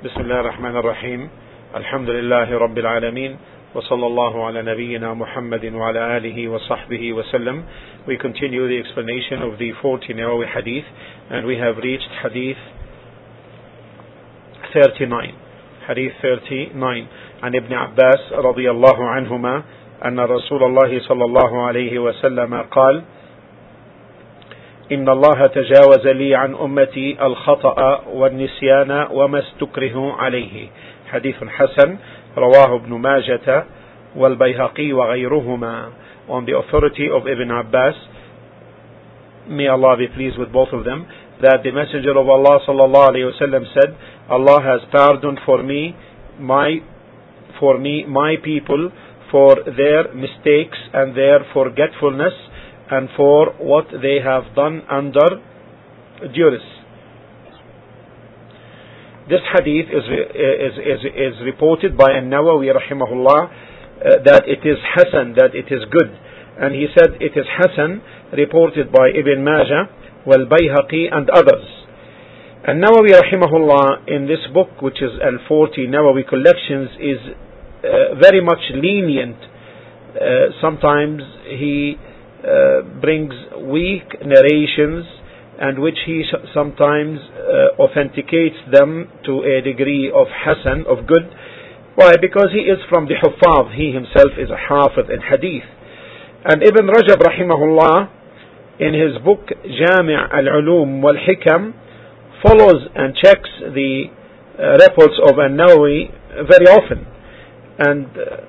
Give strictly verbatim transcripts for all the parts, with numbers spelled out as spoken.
بسم الله الرحمن الرحيم. الحمد لله رب العالمين وصلى الله على نبينا محمد وعلى آله وصحبه وسلم. We continue the explanation of the forty Nawawi hadith, and we have reached hadith thirty-nine. Hadith thirty-nine. عن ابن عباس رضي الله عنهما أن رسول الله صلى الله عليه وسلم قال: إن الله تجاوز لي عن أمتي الخطأ والنسيان وما استكره عليه. حديث حسن رواه ابن ماجة والبيهقي وغيرهما. On the authority of Ibn Abbas, may Allah be pleased with both of them, that the Messenger of Allah sallallahu alaihi wasallam said, Allah has pardoned for me my for me my people for their mistakes and their forgetfulness, and for what they have done under duress. This hadith is is is, is reported by An-Nawawi rahimahullah uh, that it is Hasan, that it is good, and he said it is Hasan, reported by Ibn Majah, wal Bayhaqi and others. An-Nawawi rahimahullah in this book, which is Al forty Nawawi collections, is uh, very much lenient. Uh, sometimes he Uh, brings weak narrations, and which he sometimes uh, authenticates them to a degree of Hasan, of good. Why? Because he is from the Huffaz. He himself is a Hafiz in Hadith. And Ibn Rajab rahimahullah, in his book Jami' al-Ulum wal-Hikam, follows and checks the uh, reports of An-Nawawi very often. And uh,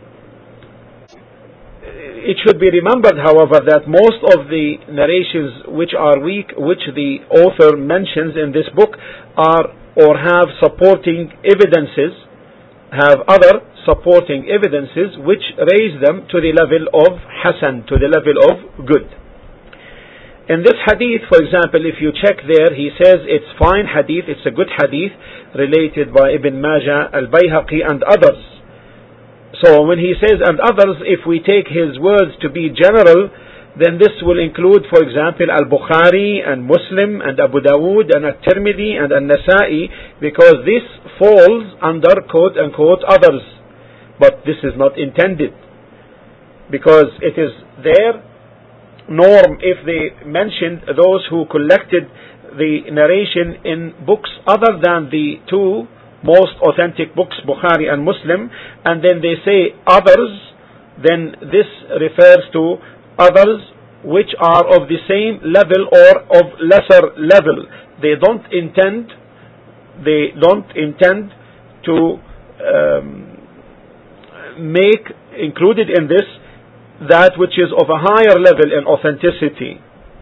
It should be remembered, however, that most of the narrations which are weak, which the author mentions in this book, are or have supporting evidences, have other supporting evidences which raise them to the level of Hasan, to the level of good. In this hadith, for example, if you check there, he says it's fine hadith, it's a good hadith, related by Ibn Majah, Al-Bayhaqi and others. So when he says and others, if we take his words to be general, then this will include, for example, Al-Bukhari and Muslim and Abu Dawood and At-Tirmidhi and An-Nasa'i, because this falls under quote unquote others. But this is not intended, because it is their norm if they mentioned those who collected the narration in books other than the two most authentic books, Bukhari and Muslim, and then they say others, then this refers to others which are of the same level or of lesser level. They don't intend, they don't intend to um, make included in this that which is of a higher level in authenticity.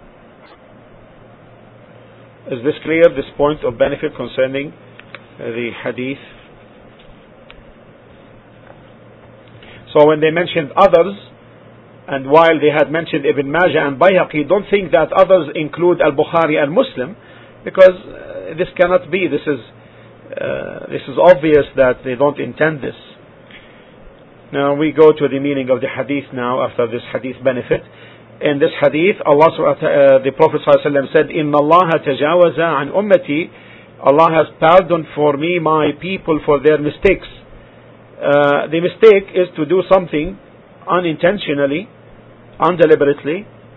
Is this clear, this point of benefit concerning the hadith? So when they mentioned others, and while they had mentioned Ibn Majah and Bayhaqi, don't think that others include Al-Bukhari and Muslim, because uh, this cannot be. This is uh, this is obvious that they don't intend this. Now we go to the meaning of the hadith now, after this hadith benefit. In this hadith, Allah uh, the Prophet ﷺ said, "Inna Allah tajawaza an ummati." Allah has pardoned for me my people for their mistakes. Uh, the mistake is to do something unintentionally, undeliberately,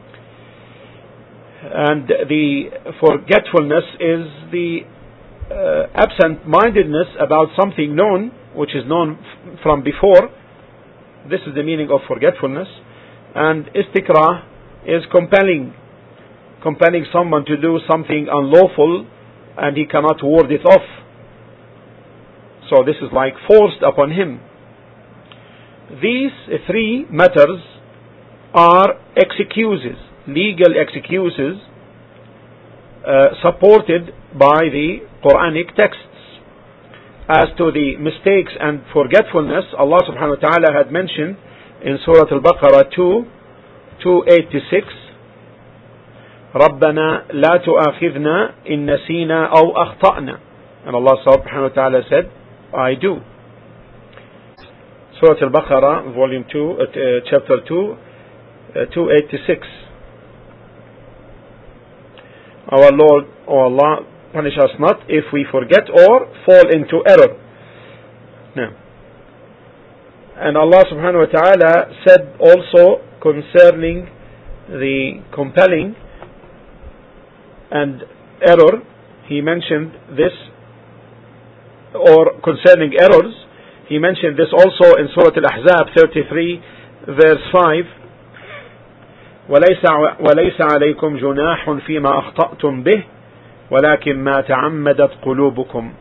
and the forgetfulness is the uh, absent-mindedness about something known, which is known f- from before. This is the meaning of forgetfulness. And istikrah is compelling, compelling someone to do something unlawful, and he cannot ward it off. So this is like forced upon him. These three matters are excuses, legal excuses, uh, supported by the Quranic texts. As to the mistakes and forgetfulness, Allah subhanahu wa ta'ala had mentioned in Surah Al-Baqarah two, two eighty-six, رَبَّنَا لَا تُؤَاخِذْنَا إِن نَسِينَا أَوْ أَخْطَأْنَا. And Allah subhanahu wa ta'ala said, I do. Surah Al-Baqarah, volume two, uh, chapter two, uh, two eighty-six. Our Lord, O Allah, punish us not if we forget or fall into error. Now, and Allah subhanahu wa ta'ala said also concerning the compelling and error, He mentioned this, or concerning errors, He mentioned this also in Surah Al-Ahzab thirty-three verse five. وليس وليس عليكم جناح فيما أخطأتم به ولكن ما تعمدت قلوبكم.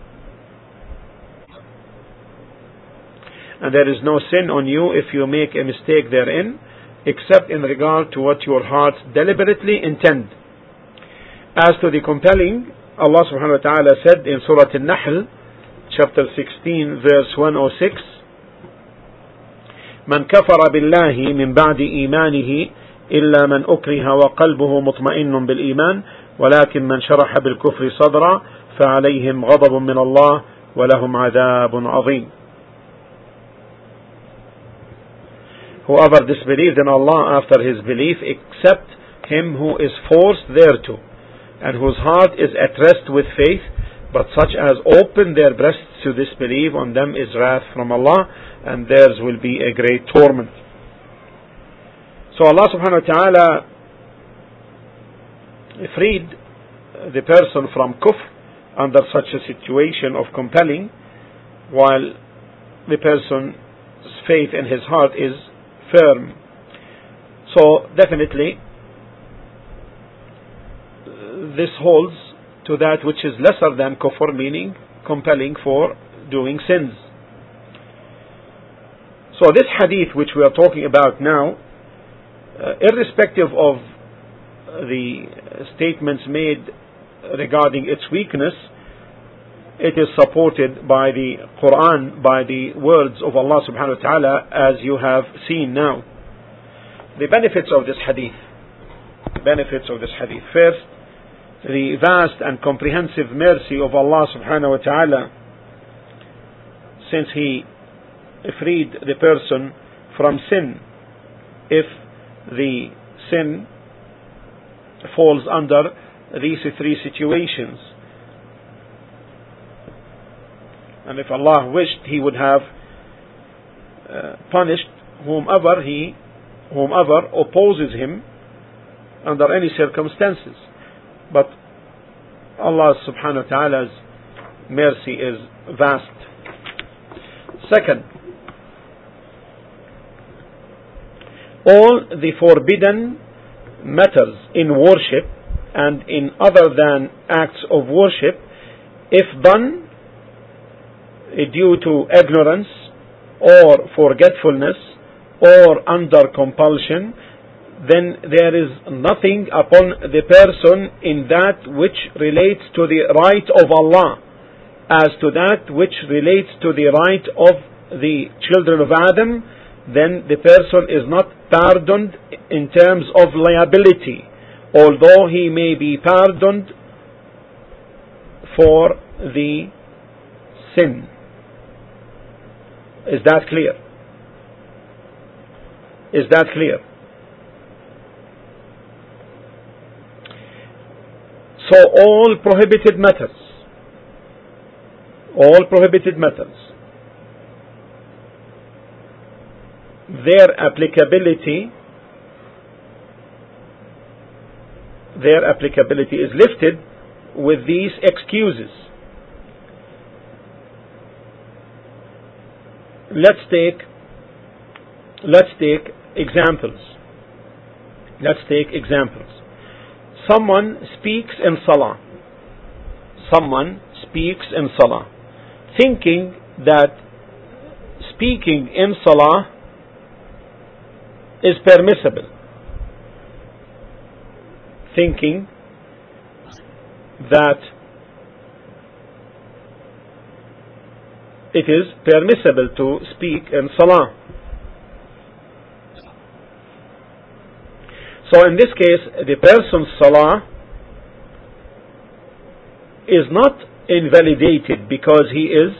And there is no sin on you if you make a mistake therein, except in regard to what your hearts deliberately intend. As to the compelling, Allah subhanahu wa ta'ala said in Surah Al-Nahl, chapter sixteen, verse one oh six, من كفر بالله من بعد إيمانه إلا من أكره وقلبه مطمئن بالإيمان ولكن من شرح بالكفر صدرا فعليهم غضب من الله ولهم عذاب عظيم. Whoever disbelieved in Allah after his belief, except him who is forced thereto, and whose heart is at rest with faith, but such as open their breasts to disbelieve, on them is wrath from Allah, and theirs will be a great torment. So Allah subhanahu wa ta'ala freed the person from kufr under such a situation of compelling, while the person's faith in his heart is firm. So definitely this holds to that which is lesser than kufr, meaning compelling for doing sins. So this hadith which we are talking about now, uh, irrespective of the statements made regarding its weakness, it is supported by the Quran, by the words of Allah subhanahu wa ta'ala, as you have seen now. The benefits of this hadith. Benefits of this hadith. First, the vast and comprehensive mercy of Allah subhanahu wa ta'ala, since He freed the person from sin, if the sin falls under these three situations. And if Allah wished, He would have uh, punished whomever he, whomever opposes Him under any circumstances. But Allah subhanahu wa ta'ala's mercy is vast. Second, all the forbidden matters in worship and in other than acts of worship, if done due to ignorance or forgetfulness or under compulsion, then there is nothing upon the person in that which relates to the right of Allah. As to that which relates to the right of the children of Adam, then the person is not pardoned in terms of liability, although he may be pardoned for the sin. Is that clear? Is that clear? So all prohibited matters, all prohibited matters, their applicability, their applicability is lifted with these excuses. Let's take, let's take examples. Let's take examples. Someone speaks in Salah. Someone speaks in Salah, thinking that speaking in Salah is permissible. Thinking that it is permissible to speak in Salah. So in this case, the person's Salah is not invalidated because he is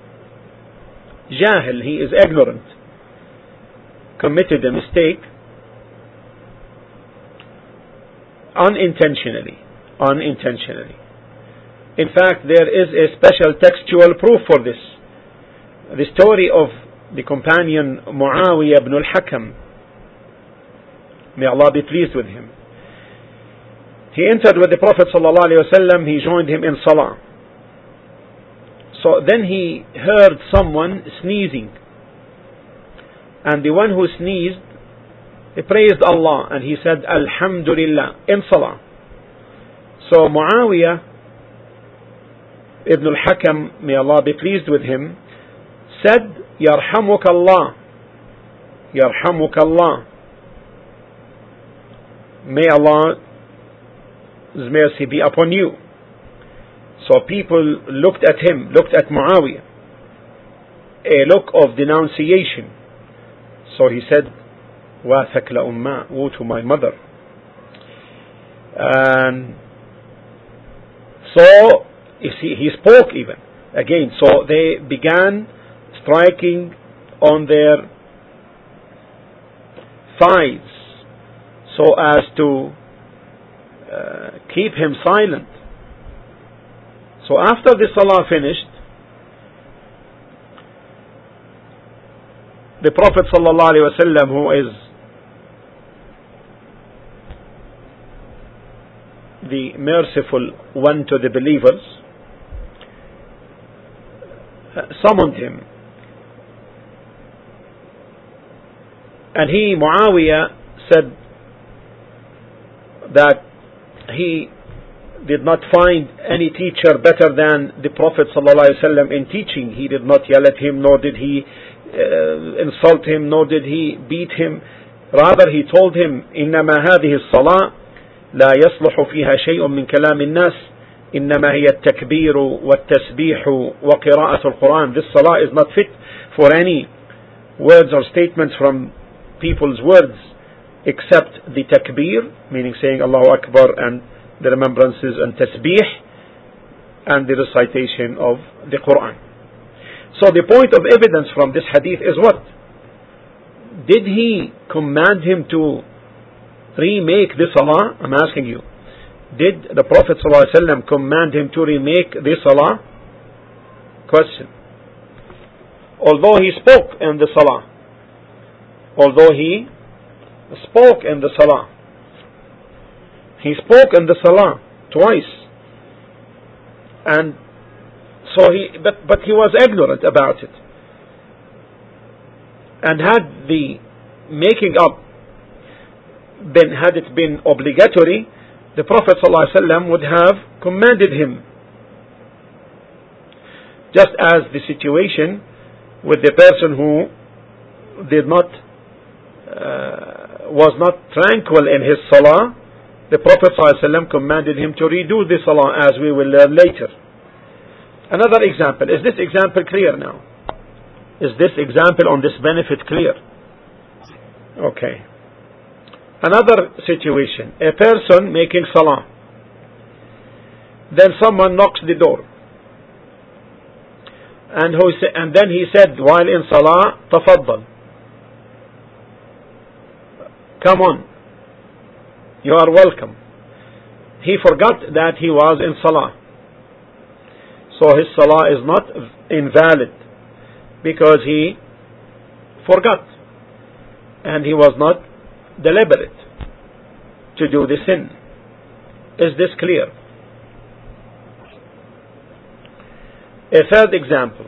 jahil, he is ignorant, committed a mistake unintentionally, unintentionally. In fact, there is a special textual proof for this. the story of the companion Muawiyah ibn al-Hakam. May Allah be pleased with him. He entered with the Prophet sallallahu alaihi wasallam. He joined him in salah. So then he heard someone sneezing, and the one who sneezed, he praised Allah and he said Alhamdulillah in salah. So Muawiyah ibn al-Hakam, may Allah be pleased with him, said Yarhamuk Allah, Yarhamuk Allah, may Allah's mercy be upon you. So people looked at him, looked at Muawiyah, a look of denunciation. So he said, Wa thakla umma, woe to my mother. And so you see, he spoke even again. So they began striking on their thighs so as to uh, keep him silent. So after the salah finished, the Prophet sallallahu alaihi wasallam, who is the merciful one to the believers, summoned him. And he, Muawiyah, said that he did not find any teacher better than the Prophet ﷺ in teaching. He did not yell at him, nor did he uh, insult him, nor did he beat him. Rather, he told him, إنما هذه الصلاة لا يصلح فيها شيء من كلام الناس إنما هي التكبير والتسبيح وقراءة القرآن. This salah is not fit for any words or statements from people's words except the takbir, meaning saying Allahu Akbar, and the remembrances and tasbih, and the recitation of the Quran. So the point of evidence from this hadith is what? Did he command him to remake the salah? I'm asking you. Did the Prophet ﷺ command him to remake the salah? Question. Although he spoke in the salah. Although he spoke in the salah. He spoke in the salah twice. And so he, but, but he was ignorant about it. And had the making up been, had it been obligatory, the Prophet ﷺ would have commanded him. Just as the situation with the person who did not, uh, was not tranquil in his salah, the Prophet ﷺ commanded him to redo the salah, as we will learn later. Another example. Is this example clear now? Is this example on this benefit clear? Okay. Another situation. A person making salah. Then someone knocks the door. And, who sa- and then he said while in salah, tafaddal. Come on. You are welcome. He forgot that he was in salah. So his salah is not invalid because he forgot. And he was not deliberate to do the sin. Is this clear? A third example.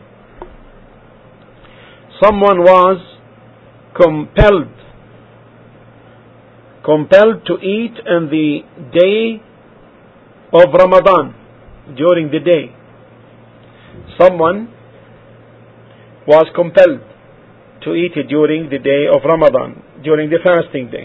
Someone was compelled compelled to eat in the day of Ramadan, during the day. Someone was compelled to eat it during the day of Ramadan, during the fasting day.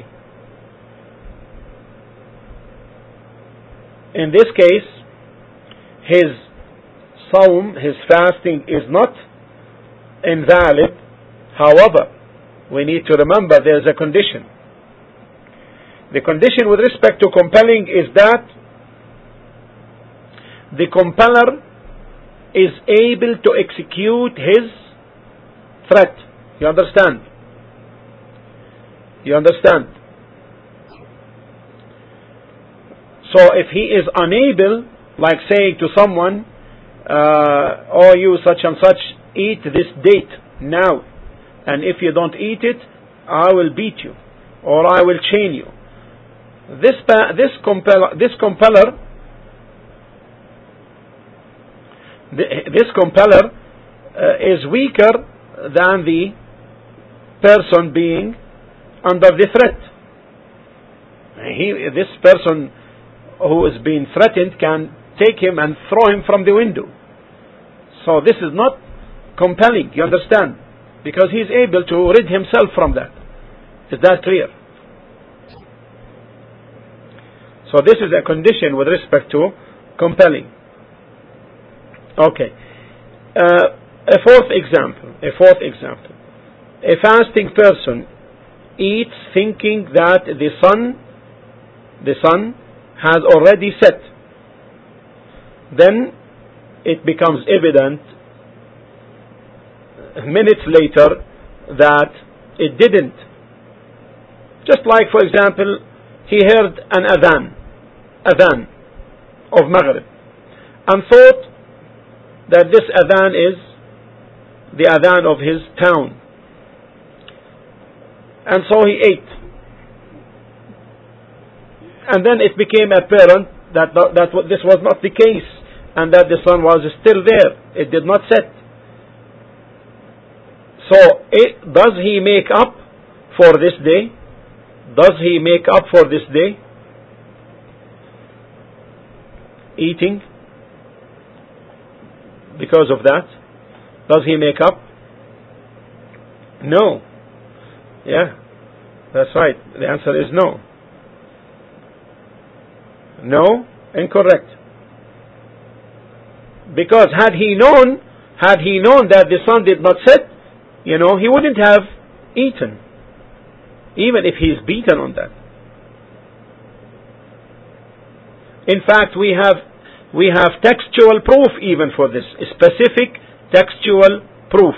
In this case, his sawm, his fasting is not invalid. However, we need to remember there is a condition. The condition with respect to compelling is that the compeller is able to execute his threat. You understand? You understand? So if he is unable, like saying to someone, uh, oh you such and such, eat this date now, and if you don't eat it, I will beat you, or I will chain you. This this compeller, this compeller, this compeller uh, is weaker than the person being under the threat. He, this person who is being threatened can take him and throw him from the window. So this is not compelling, you understand? Because he is able to rid himself from that. Is that clear? So this is a condition with respect to compelling. Okay. Uh, a fourth example. A fourth example. A fasting person eats thinking that the sun, the sun has already set. Then it becomes evident minutes later that it didn't. Just like, for example, he heard an adhan, adhan of Maghrib, and thought that this adhan is the adhan of his town. And so he ate. And then it became apparent that, that this was not the case, and that the sun was still there. It did not set. So, it, does he make up for this day? Does he make up for this day? Eating? Because of that? Does he make up? No. Yeah, that's right. The answer is no. No, incorrect. Because had he known, had he known that the sun did not set, you know, he wouldn't have eaten, even if he's beaten on that. In fact, we have we have textual proof even for this, specific textual proof.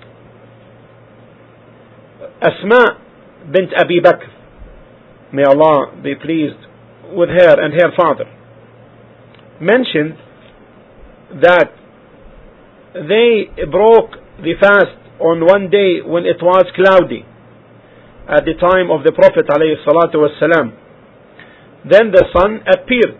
Asma bint Abi Bakr, may Allah be pleased with her and her father, mentioned that they broke the fast on one day when it was cloudy at the time of the Prophet alayhi salatu wasalam. Then the sun appeared,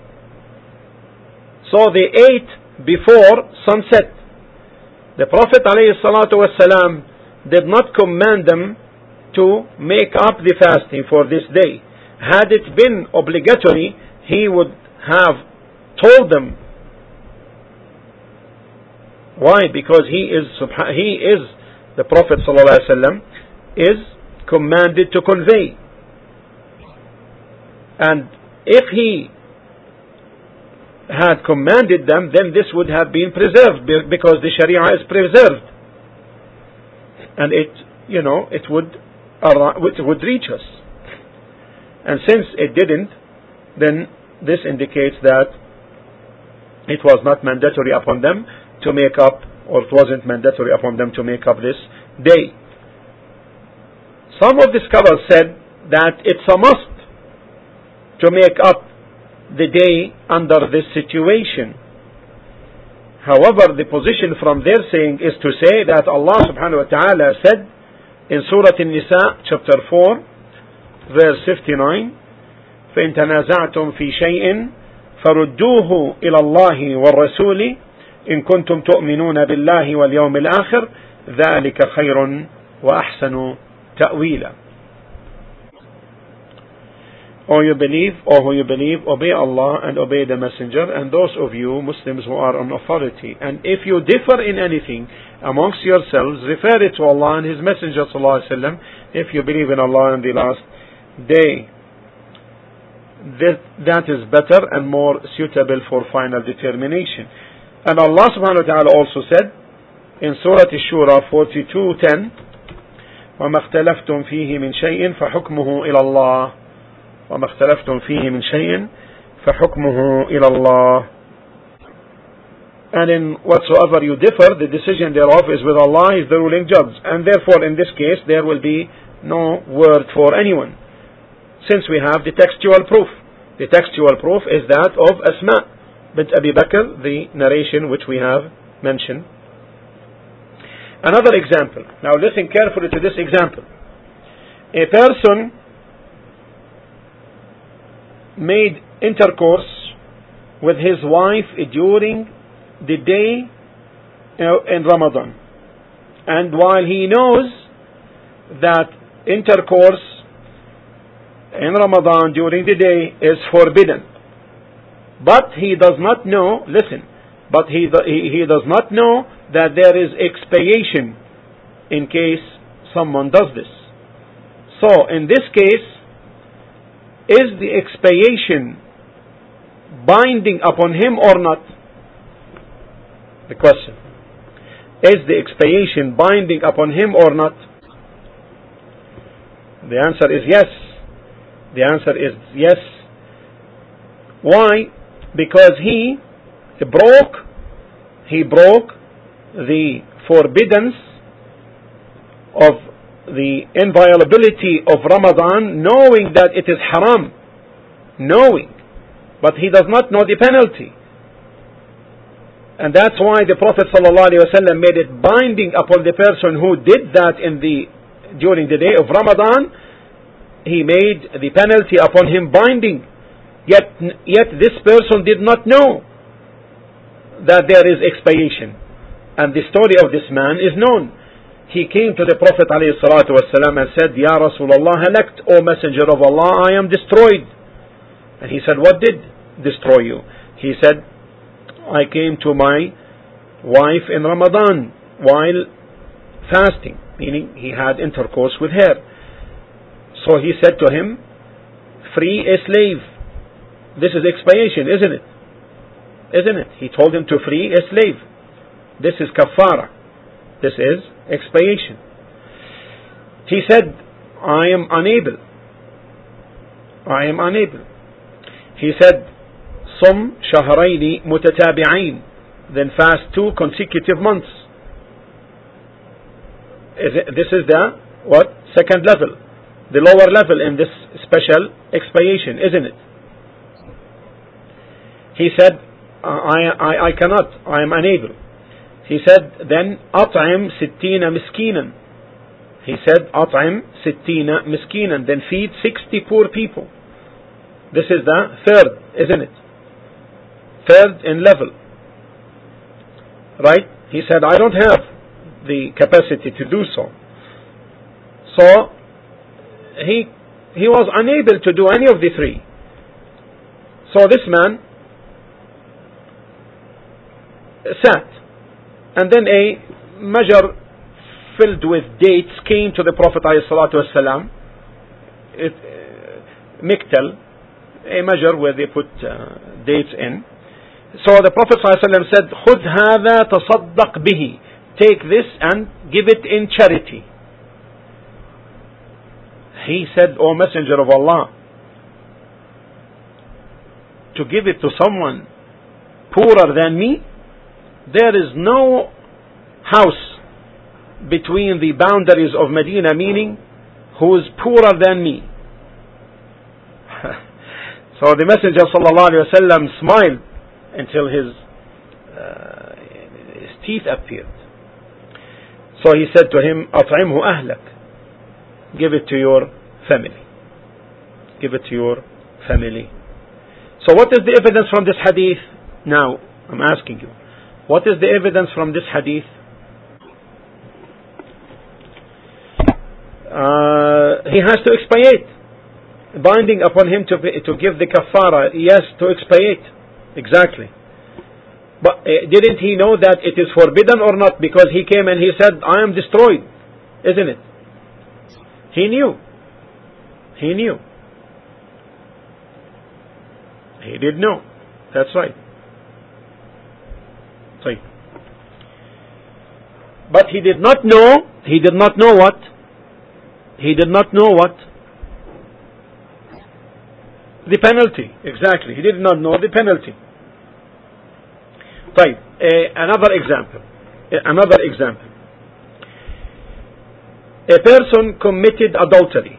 so they ate before sunset. The Prophet alayhi salatu wasalam did not command them to make up the fasting for this day. Had it been obligatory, he would have told them. Why? Because he is he is the Prophet ﷺ is commanded to convey. And if he had commanded them, then this would have been preserved, because the Sharia is preserved, and it, you know, it would it would reach us. And since it didn't, then this indicates that it was not mandatory upon them to make up, or it wasn't mandatory upon them to make up this day. Some of the scholars said that it's a must to make up the day under this situation. However, the position from their saying is to say that Allah subhanahu wa ta'ala said in Surah An-Nisa chapter four verse fifty-nine, فَإِن تَنَازَعْتُمْ فِي شَيْءٍ فَرُدُّوهُ إِلَى اللَّهِ وَالرَّسُولِ إِن كُنتُمْ تُؤْمِنُونَ بِاللَّهِ وَالْيَوْمِ الْآخِرِ ذَلِكَ خَيْرٌ وَأَحْسَنُ تَأْوِيلًا. O you believe, O who you believe, obey Allah and obey the Messenger, and those of you Muslims who are on authority. And if you differ in anything amongst yourselves, refer it to Allah and His Messenger sallallahu alaihi wasallam, if you believe in Allah and the last day. That, that is better and more suitable for final determination. And Allah subhanahu wa ta'ala also said in Surah Ash-Shura forty-two ten, وَمَا اخْتَلَفْتُمْ فِيهِ مِنْ شَيْءٍ فَحُكْمُهُ إِلَى اللَّهِ وَمَا اخْتَلَفْتُمْ فِيهِ مِنْ شَيْءٍ فَحُكْمُهُ إِلَى اللَّهِ. And in whatsoever you differ, the decision thereof is with Allah, is the ruling judge. And therefore, in this case, there will be no word for anyone, since we have the textual proof. The textual proof is that of Asma bint Abi Bakr, the narration which we have mentioned. Another example. Now listen carefully to this example. A person made intercourse with his wife during the day in Ramadan, and while he knows that intercourse in Ramadan during the day is forbidden, but he does not know, listen, but he, he, he does not know that there is expiation in case someone does this. So in this case, is the expiation binding upon him or not? The question. Is the expiation binding upon him or not? The answer is yes. The answer is yes. Why? Because he broke, he broke the forbiddance of the inviolability of Ramadan, knowing that it is haram, knowing, but he does not know the penalty. And that's why the Prophet ﷺ made it binding upon the person who did that in the during the day of Ramadan. He made the penalty upon him binding. Yet, yet this person did not know that there is expiation. And the story of this man is known. He came to the Prophet ﷺ and said, Ya Rasulullah, halakt, O Messenger of Allah, I am destroyed. And he said, what did destroy you? He said, I came to my wife in Ramadan while fasting, meaning he had intercourse with her. So he said to him, free a slave. This is expiation, isn't it? Isn't it? He told him to free a slave. This is kafara. This is expiation. He said, I am unable. I am unable. He said, Sum shahrayni mutatabi'ain. Then fast two consecutive months. Is it, this is the, what? Second level. The lower level in this special expiation, isn't it? He said, I, I, I cannot, I am unable. He said, then, أطعم ستين مسكينا. He said, أطعم ستين مسكينا. Then feed sixty poor people. This is the third, isn't it? Third in level. Right? He said, I don't have the capacity to do so. So, he, he was unable to do any of the three. So this man sat, and then a measure filled with dates came to the Prophet ﷺ. It, uh, miktal, a measure where they put uh, dates in. So the Prophet ﷺ said, خُذْ هَذَا تَصَدَّقْ بِهِ. Take this and give it in charity. He said, O Messenger of Allah, to give it to someone poorer than me? There is no house between the boundaries of Medina, meaning who is poorer than me. So the Messenger ﷺ smiled until his, uh, his teeth appeared. So he said to him, أطعمه أهلك. Give it to your family. Give it to your family. So what is the evidence from this hadith? Now, I'm asking you. What is the evidence from this hadith? Uh, he has to expiate. Binding upon him to, to give the kafara. Yes, to expiate. Exactly. But uh, didn't he know that it is forbidden or not? Because he came and he said, I am destroyed. Isn't it? He knew. He knew. He did know. That's right. Right. But he did not know, he did not know what? He did not know what? The penalty. Exactly. He did not know the penalty. Right. Uh, another example. Uh, another example. A person committed adultery,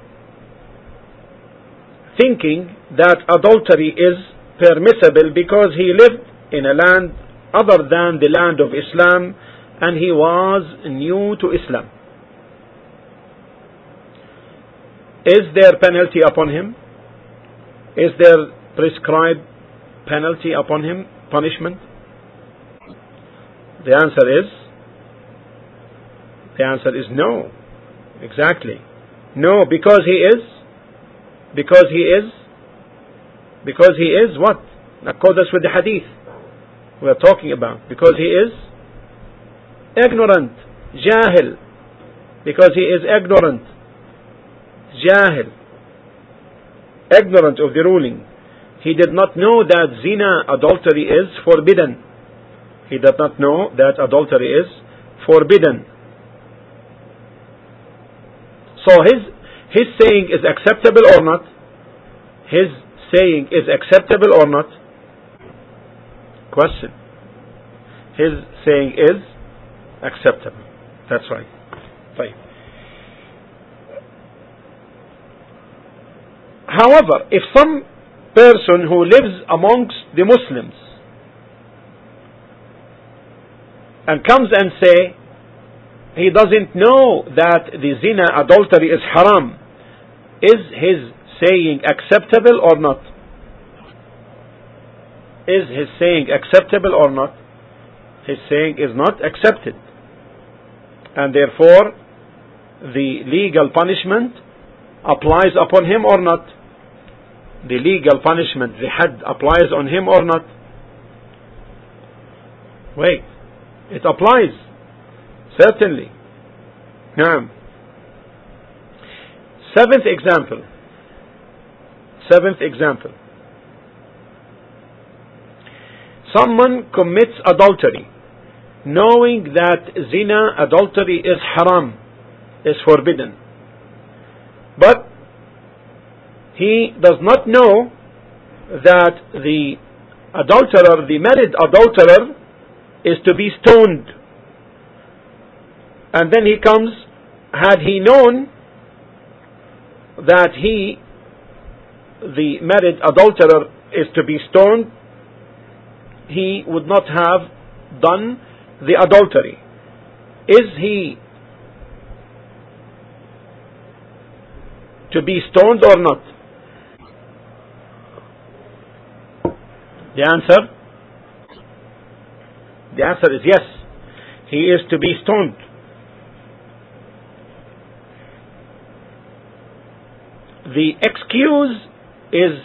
thinking that adultery is permissible because he lived in a land other than the land of Islam and he was new to Islam. Is there penalty upon him? Is there prescribed penalty upon him, punishment? The answer is, the answer is no. Exactly. No, because he is, because he is, because he is what? According with the hadith we are talking about. Because he is ignorant, jahil. Because he is ignorant, jahil. Ignorant of the ruling. He did not know that zina, adultery, is forbidden. He did not know that adultery is forbidden. So his his saying is acceptable or not? His saying is acceptable or not? Question. His saying is acceptable. That's right. Fine. However, if some person who lives amongst the Muslims and comes and say he doesn't know that the zina, adultery, is haram, is his saying acceptable or not? Is his saying acceptable or not? His saying is not accepted, and therefore the legal punishment applies upon him or not? The legal punishment, the had, applies on him or not? Wait, it applies. Certainly. Naam. Seventh example. Seventh example. Someone commits adultery, knowing that zina, adultery, is haram, is forbidden. But he does not know that the adulterer, the married adulterer, is to be stoned. And then he comes, had he known that he, the married adulterer, is to be stoned, he would not have done the adultery. Is he to be stoned or not? The answer? The answer is yes. He is to be stoned. The excuse is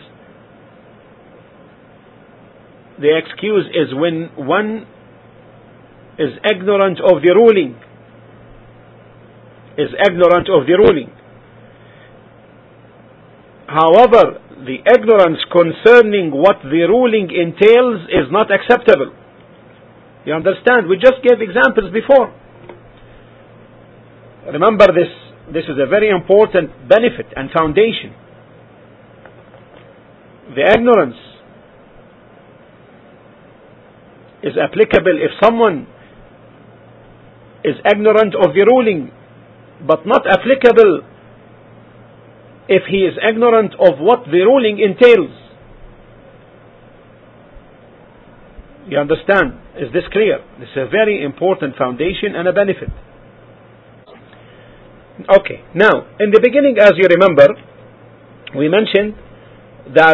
the excuse is when one is ignorant of the ruling. Is ignorant of the ruling. However, the ignorance concerning what the ruling entails is not acceptable. You understand? We just gave examples before. Remember this. This is a very important benefit and foundation. The ignorance is applicable if someone is ignorant of the ruling, but not applicable if he is ignorant of what the ruling entails. You understand? Is this clear? This is a very important foundation and a benefit. Okay, now, in the beginning, as you remember, we mentioned that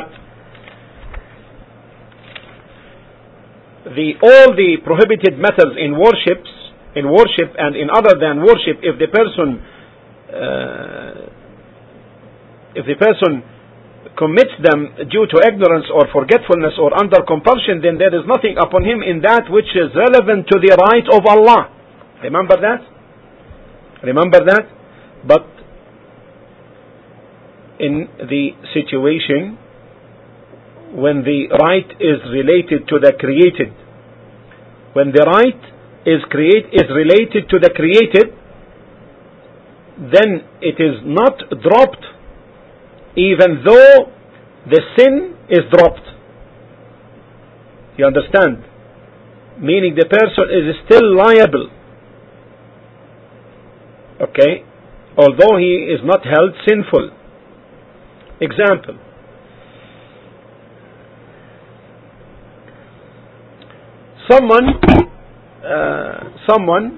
the all the prohibited methods in worships, in worship and in other than worship, if the person uh, if the person commits them due to ignorance or forgetfulness or under compulsion, then there is nothing upon him in that which is relevant to the right of Allah. Remember that? Remember that? But in the situation when the right is related to the created, when the right is create is related to the created, then it is not dropped, even though the sin is dropped. You understand? Meaning the person is still liable. Okay? Although he is not held sinful. Example. Someone uh, someone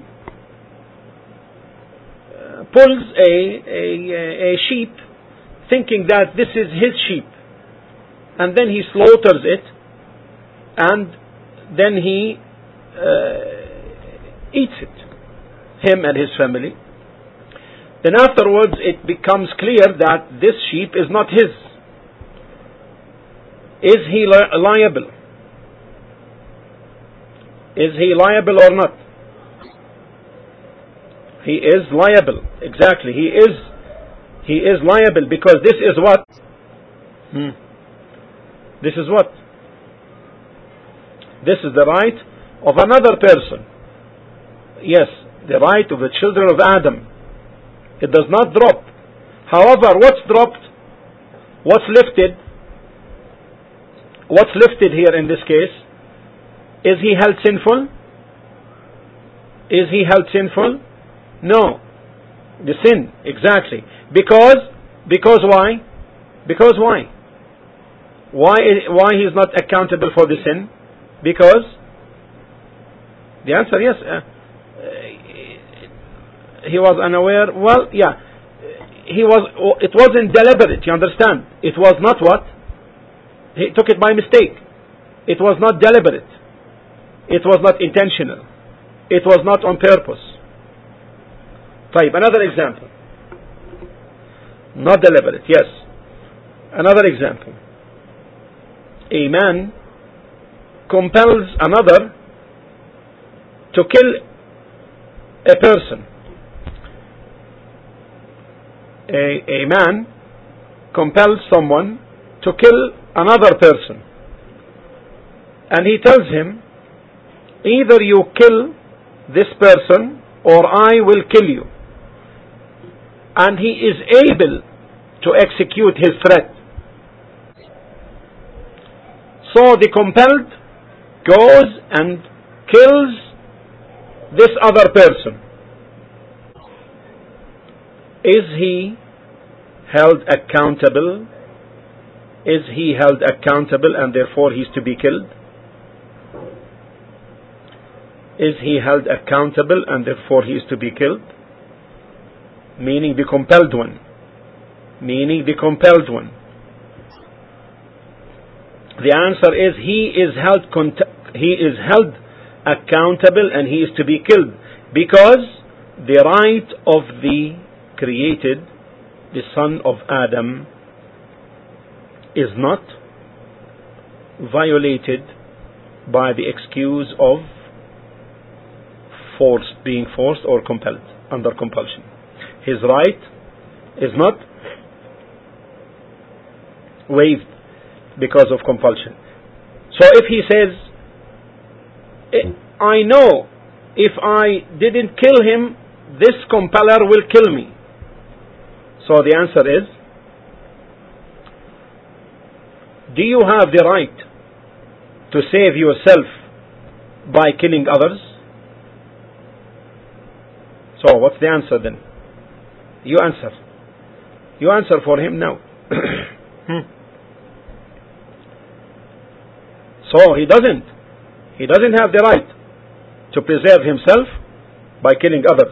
uh, pulls a, a, a sheep thinking that this is his sheep, and then he slaughters it, and then he uh, eats it, him and his family. Then afterwards it becomes clear that this sheep is not his. Is he li- liable? Is he liable or not? He is liable. Exactly. He is he is liable, because this is what? Hmm. This is what? This is the right of another person. Yes, the right of the children of Adam. It does not drop. However, what's dropped? What's lifted? What's lifted here in this case? Is he held sinful? Is he held sinful? No. The sin, exactly. Because, because why? Because why? Why, why he is not accountable for the sin? Because? The answer, yes. Uh, he was unaware. Well, yeah. He was, it wasn't deliberate, you understand? It was not what? He took it by mistake. It was not deliberate. It was not intentional. It was not on purpose. طيب, another example. Not deliberate, yes. Another example. A man compels another to kill a person. A, a man compels someone to kill another person. And he tells him, either you kill this person or I will kill you. And he is able to execute his threat. So the compelled goes and kills this other person. Is he held accountable? Is he held accountable and therefore he is to be killed? Is he held accountable and therefore he is to be killed? Meaning the compelled one. Meaning the compelled one. The answer is he is held cont- he is held accountable and he is to be killed, because the right of the created, the son of Adam, is not violated by the excuse of forced, being forced or compelled, under compulsion. His right is not waived because of compulsion. So if he says, I know if I didn't kill him, this compeller will kill me. So the answer is, do you have the right to save yourself by killing others? So what's the answer then? You answer. You answer for him now. hmm. So he doesn't. He doesn't have the right to preserve himself by killing others.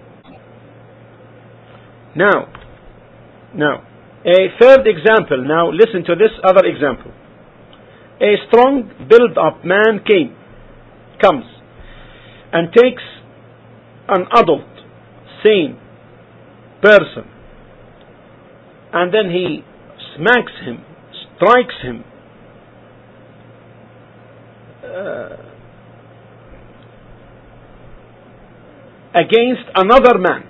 Now, now, a third example. Now listen to this other example. A strong build-up man came, comes, and takes an adult, sane person, and then he smacks him, strikes him, uh, against another man,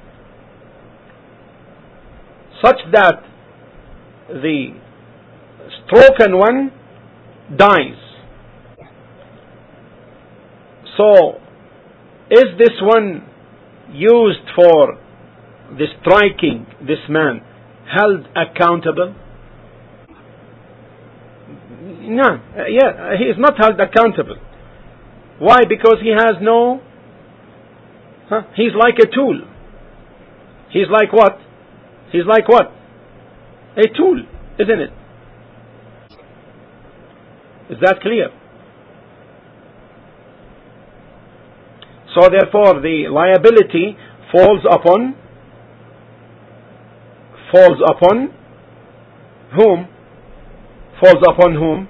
such that the stroken one dies. So, is this one used for the striking this man held accountable? No, uh, yeah, he is not held accountable. Why? Because he has no, huh? He's like a tool. He's like what? He's like what? A tool, isn't it? Is that clear? So therefore the liability falls upon falls upon whom? Falls upon whom?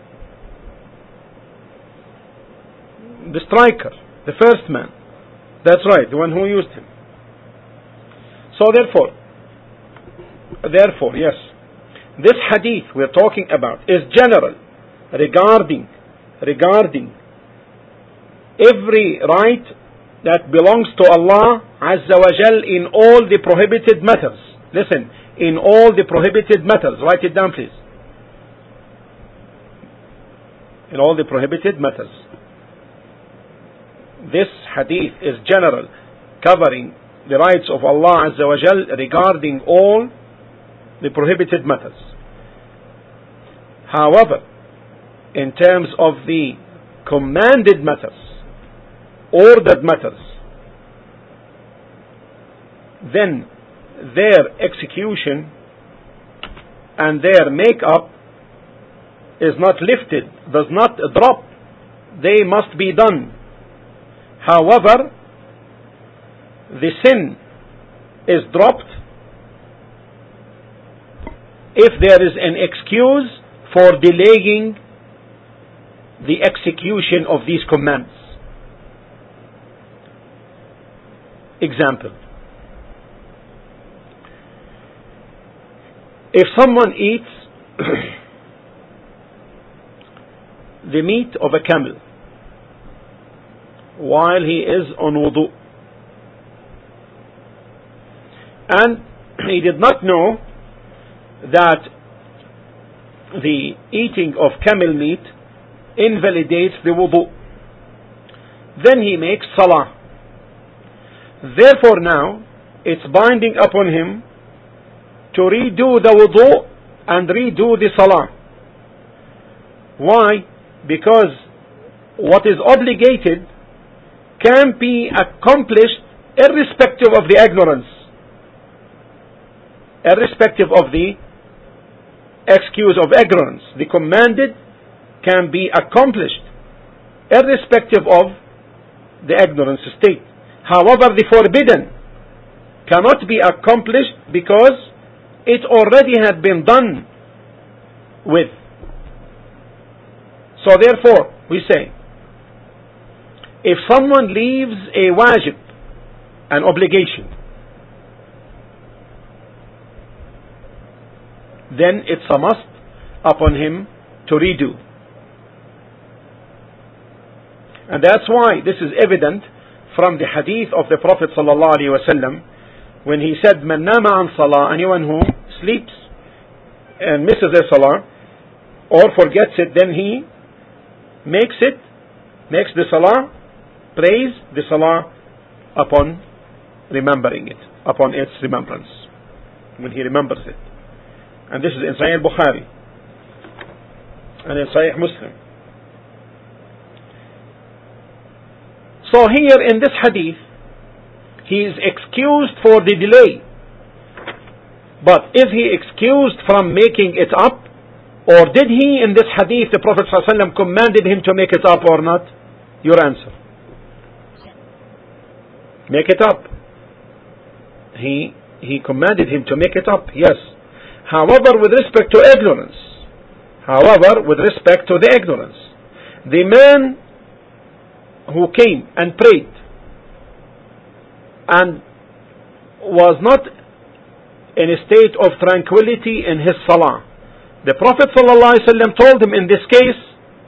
The striker, the first man. That's right, the one who used him. So therefore, therefore, yes, this hadith we're talking about is general regarding regarding every right that belongs to Allah Azza wa Jal in all the prohibited matters. Listen, in all the prohibited matters. Write it down, please. In all the prohibited matters. This hadith is general, covering the rights of Allah Azza wa Jal regarding all the prohibited matters. However, in terms of the commanded matters, ordered matters, then their execution and their make-up is not lifted, does not drop. They must be done. However, the sin is dropped if there is an excuse for delaying the execution of these commands. Example: if someone eats the meat of a camel while he is on wudu, and he did not know that the eating of camel meat invalidates the wudu, then he makes salah. Therefore now it's binding upon him to redo the wudu and redo the salah. Why? Because what is obligated can be accomplished irrespective of the ignorance, irrespective of the excuse of ignorance. The commanded can be accomplished irrespective of the ignorance state. However, the forbidden cannot be accomplished because it already had been done with. So therefore, we say, if someone leaves a wajib, an obligation, then it's a must upon him to redo. And that's why this is evident from the hadith of the Prophet sallallahu alaihi wasallam when he said, "Man nama an salah," anyone who sleeps and misses a salah or forgets it, then he makes it, makes the salah, prays the salah upon remembering it, upon its remembrance, when he remembers it. And this is in Sahih Bukhari and in Sahih Muslim. So here in this hadith, he is excused for the delay. But is he excused from making it up? Or did he, in this hadith, the Prophet ﷺ commanded him to make it up or not? Your answer. Make it up. He, he commanded him to make it up, yes. However, with respect to ignorance, however, with respect to the ignorance, the man who came and prayed and was not in a state of tranquility in his salah, the Prophet ﷺ told him in this case,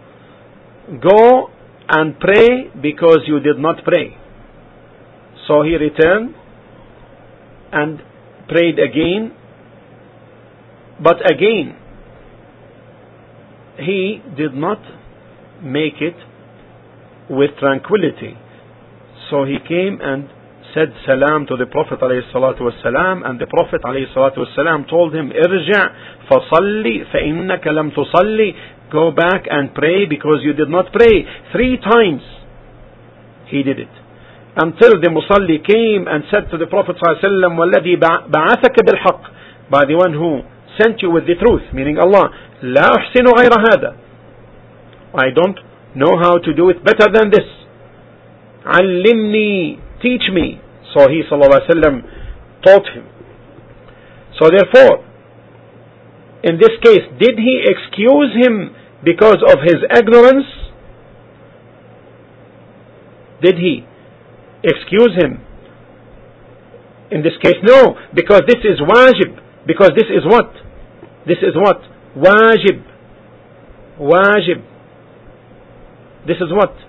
go and pray because you did not pray. So he returned and prayed again, but again he did not make it with tranquility. So he came and said salam to the Prophet ﷺ, and the Prophet ﷺ told him, irja' fasalli fa innaka lam tusalli, go back and pray because you did not pray. Three times he did it, until the musalli came and said to the Prophet ﷺ, وَالَّذِي بَعَثَكَ بِالْحَقِّ, by the one who sent you with the truth, meaning Allah, لَا أُحْسِنُ غَيْرَ هَذَا, I don't know how to do it better than this. علمني, teach me. So he sallallahu alaihi wasallam taught him. So therefore, in this case, did he excuse him because of his ignorance? Did he excuse him? In this case, no, because this is wajib. Because this is what? This is what? Wajib. Wajib. This is what?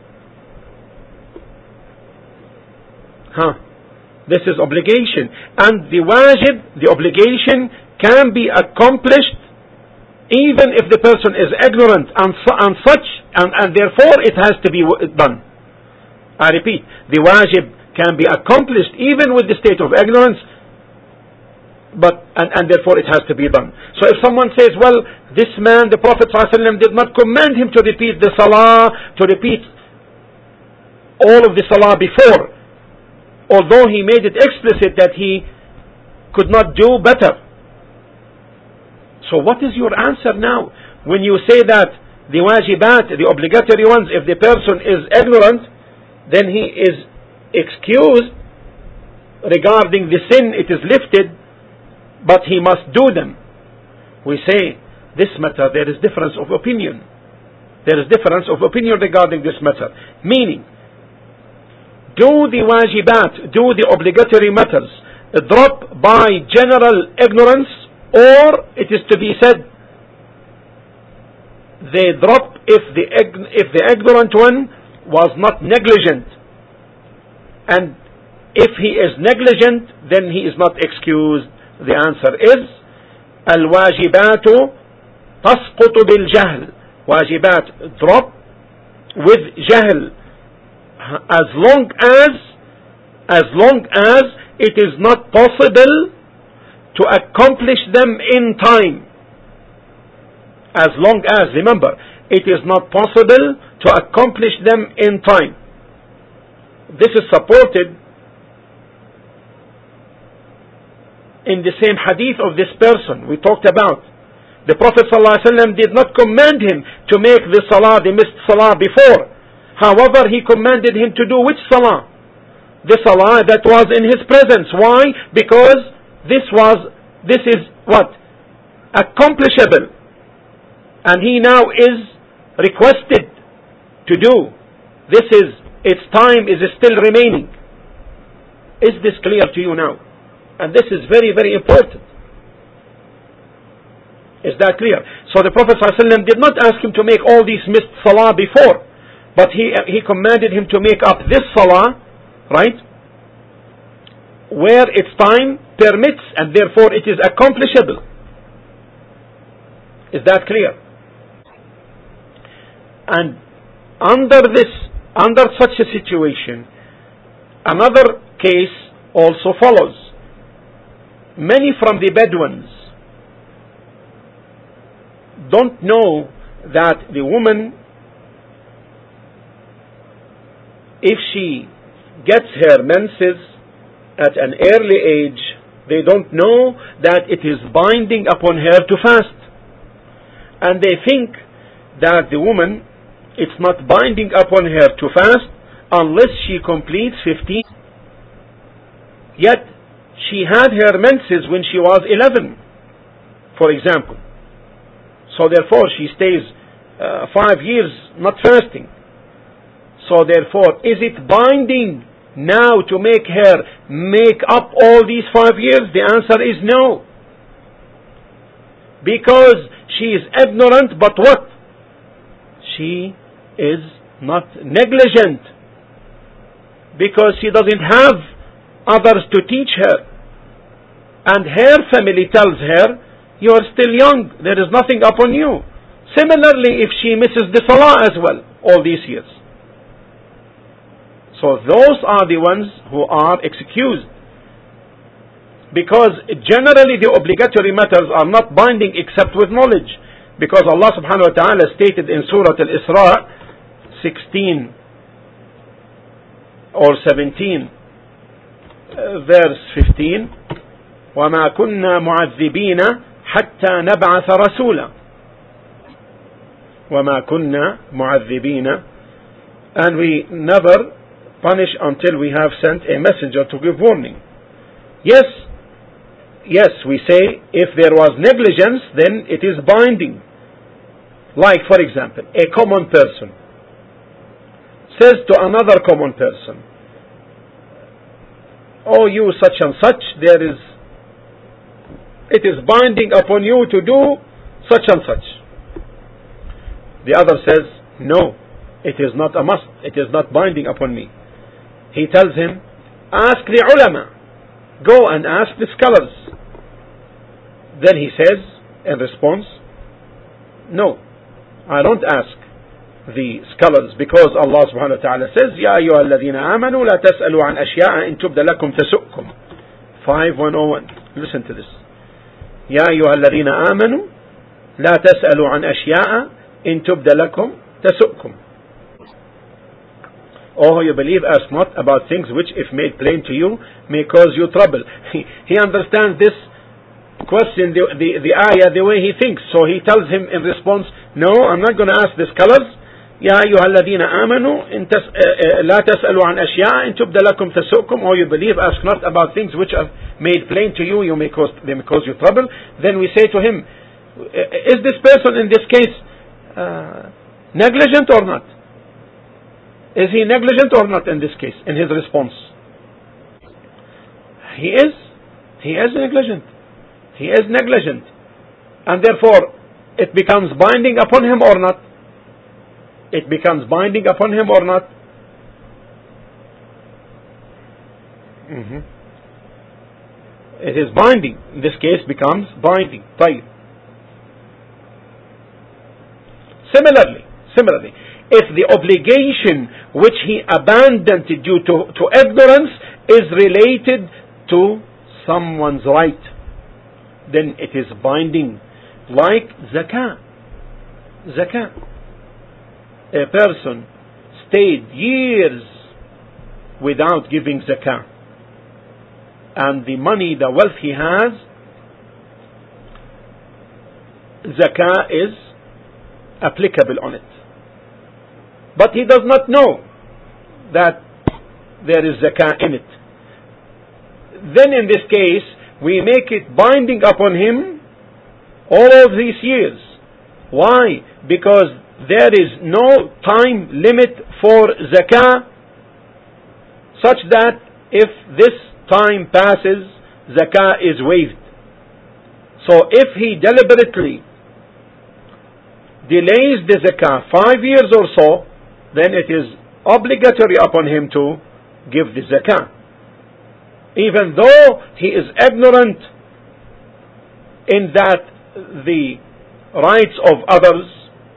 Huh? This is obligation. And the wajib, the obligation, can be accomplished even if the person is ignorant and, su and such, and, and therefore it has to be done. I repeat, the wajib can be accomplished even with the state of ignorance, but and, and therefore it has to be done. So if someone says, well, this man, the Prophet ﷺ, did not command him to repeat the salah, to repeat all of the salah before, although he made it explicit that he could not do better. So what is your answer now? When you say that the wajibat, the obligatory ones, if the person is ignorant, then he is excused regarding the sin, it is lifted, but he must do them. We say, this matter, there is difference of opinion. There is difference of opinion regarding this matter. Meaning, do the wajibat, do the obligatory matters drop by general ignorance, or it is to be said they drop if the if the ignorant one was not negligent, and if he is negligent then he is not excused. The answer is al-wajibatu tasqutu bil-jahl. Wajibat drop with jahl, as long as as long as it is not possible to accomplish them in time. As long as, remember, it is not possible to accomplish them in time. This is supported in the same hadith of this person we talked about. The Prophet ﷺ did not command him to make the salah, the missed salah before. However, he commanded him to do which salah? The salah that was in his presence. Why? Because this was, this is what? Accomplishable. And he now is requested to do. This is, its time is still remaining. Is this clear to you now? And this is very, very important. Is that clear? So the Prophet ﷺ did not ask him to make all these missed salah before, but he, he commanded him to make up this salah, right, where its time permits, and therefore it is accomplishable. Is that clear? And under this, under such a situation, another case also follows. Many from the Bedouins don't know that the woman, if she gets her menses at an early age, they don't know that it is binding upon her to fast. And they think that the woman, it's not binding upon her to fast unless she completes fifteen. Yet she had her menses when she was eleven, for example. So therefore she stays uh, five years not fasting. So therefore, is it binding now to make her make up all these five years? The answer is no. Because she is ignorant, but what? She is not negligent. Because she doesn't have others to teach her. And her family tells her, you are still young, there is nothing upon you. Similarly, if she misses the salah as well, all these years. So those are the ones who are excused. Because generally the obligatory matters are not binding except with knowledge. Because Allah subhanahu wa ta'ala stated in Surah Al-Isra sixteen or seventeen, uh, verse fifteen, وَمَا كُنَّا مُعَذِّبِينَ حَتَّى نَبْعَثَ رَسُولًا. وَمَا كُنَّا مُعَذِّبِينَ. And we never punish until we have sent a messenger to give warning. Yes, yes, we say if there was negligence, then it is binding. Like, for example, a common person says to another common person, "Oh, you such and such, there is, it is binding upon you to do such and such." The other says, "No, it is not a must, it is not binding upon me." He tells him, "Ask the ulama, go and ask the scholars." Then he says in response, "No, I don't ask the scholars, because Allah subhanahu wa ta'ala says, Ya ayyuha alladhina amanu la tas'alu an ashya'a in tubda lakum tasu'kum." five one oh one. Listen to this. Ya ayyuha alladhina amanu la tas'alu an ashya'a in tubda lakum tasu'kum. Oh, you believe, ask not about things which, if made plain to you, may cause you trouble. He, he understands this question, the, the, the ayah, the way he thinks. So he tells him in response, "No, I'm not going to ask the scholars. Ya ayyuha alladhina amanu la tas'alu an ashya'a in tubda lakum tasu'kum." Or you believe, ask not about things which are made plain to you, you may cause, they may cause you trouble. Then we say to him, is this person in this case uh, negligent or not? Is he negligent or not in this case, in his response? He is. He is negligent. He is negligent. And therefore, it becomes binding upon him or not? It becomes binding upon him or not? Mm-hmm. It is binding. In this case, becomes binding. طيب. Similarly, similarly, if the obligation which he abandoned due to, to ignorance is related to someone's right, then it is binding. Like zakah. Zakah. A person stayed years without giving zakah, and the money, the wealth he has, zakah is applicable on it. But he does not know that there is zakah in it. Then in this case, we make it binding upon him all of these years. Why? Because there is no time limit for zakah, such that if this time passes, zakah is waived. So if he deliberately delays the zakah five years or so, then it is obligatory upon him to give the zakah, even though he is ignorant in that the rights of others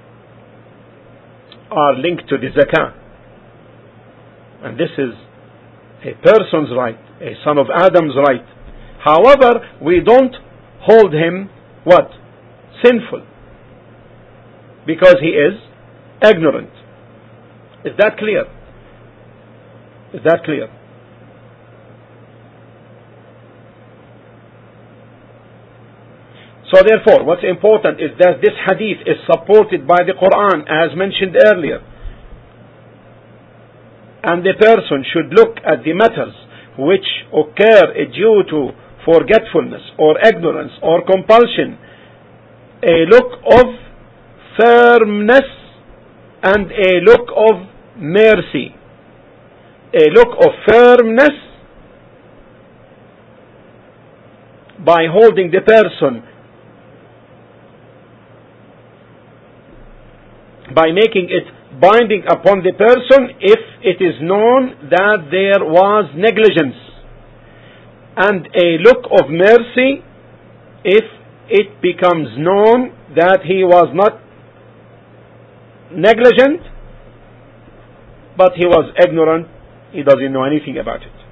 are linked to the zakah. And this is a person's right, a son of Adam's right. However, we don't hold him what? Sinful, because he is ignorant. Is that clear? Is that clear? So therefore, what's important is that this hadith is supported by the Quran, as mentioned earlier. And the person should look at the matters which occur due to forgetfulness or ignorance or compulsion, a look of firmness and a look of mercy. A look of firmness by holding the person, by making it binding upon the person if it is known that there was negligence, and a look of mercy if it becomes known that he was not negligent, but he was ignorant, he doesn't know anything about it.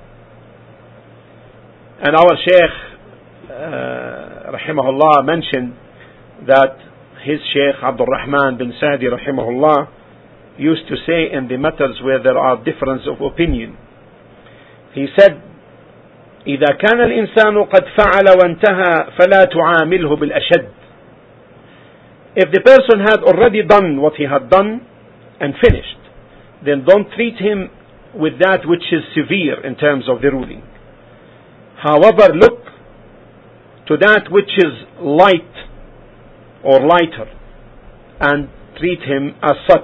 And our Shaykh uh, rahimahullah mentioned that his Shaykh Abdul Rahman bin Sa'di rahimahullah used to say in the matters where there are difference of opinion, he said, إذا كان الإنسان قد فعل وانتهى فلا تعامله بالأشد. If the person had already done what he had done and finished, then don't treat him with that which is severe in terms of the ruling. However, look to that which is light or lighter and treat him as such.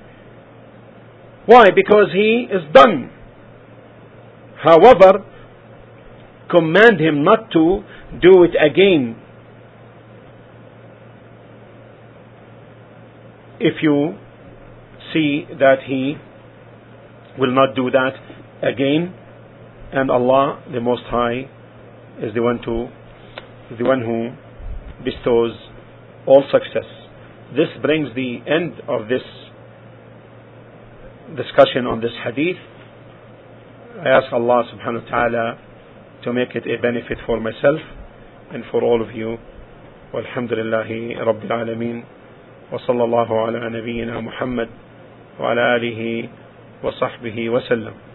Why? Because he is done. However, command him not to do it again. If you see that he will not do that again, and Allah the Most High is the one to the one who bestows all success. This brings the end of this discussion on this hadith. I ask Allah subhanahu wa ta'ala to make it a benefit for myself and for all of you. Walhamdulillahi Rabbil Alameen. Wa sallallahu ala nabiyyina Muhammad wa ala alihi wa sahbihi wa sallam.